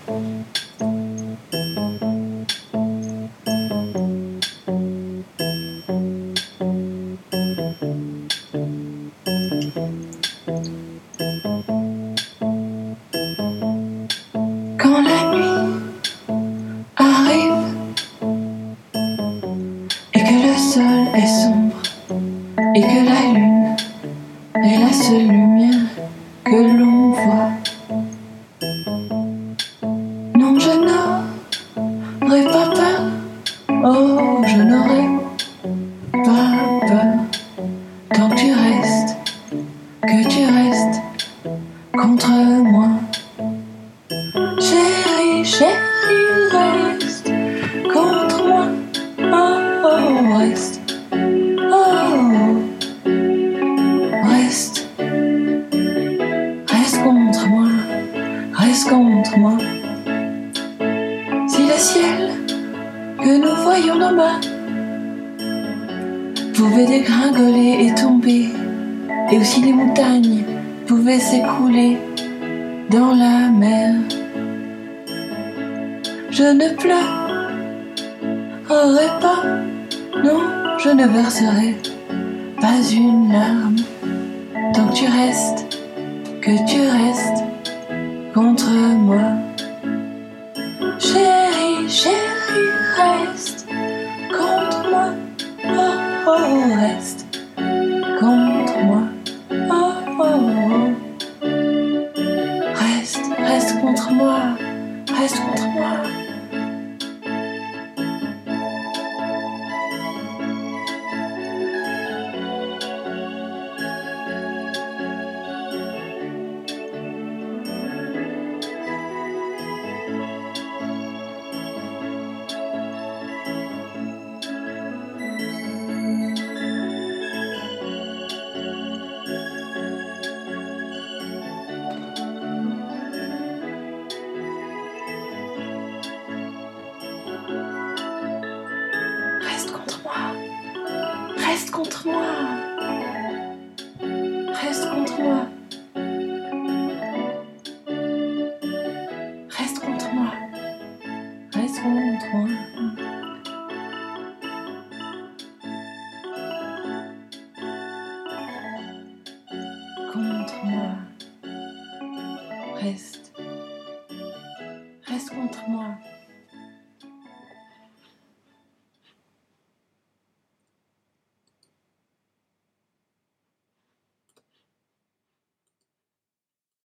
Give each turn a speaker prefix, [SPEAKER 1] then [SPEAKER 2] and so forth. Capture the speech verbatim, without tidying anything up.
[SPEAKER 1] Quand la nuit arrive et que le sol est sombre et que la lune est la seule lumière que l'on voit, non, je n'aurais pas peur, oh, je n'aurais pas peur tant que tu restes, que tu restes contre moi. Chérie, chérie, reste contre moi. Oh, oh, reste. Oh, reste. Reste contre moi. Reste contre moi. Si le ciel que nous voyons d'en bas pouvait dégringoler et tomber, et aussi les montagnes pouvaient s'écrouler dans la mer, je ne pleurerai pas, non, je ne verserai pas une larme tant que tu restes, que tu restes contre moi. Chérie, chérie, reste contre moi, oh, oh, reste contre moi, oh, oh, oh. Reste, reste contre moi, reste contre moi. Reste contre moi, reste contre moi, reste contre moi, reste contre moi, reste contre moi. Contre moi, reste, reste contre moi.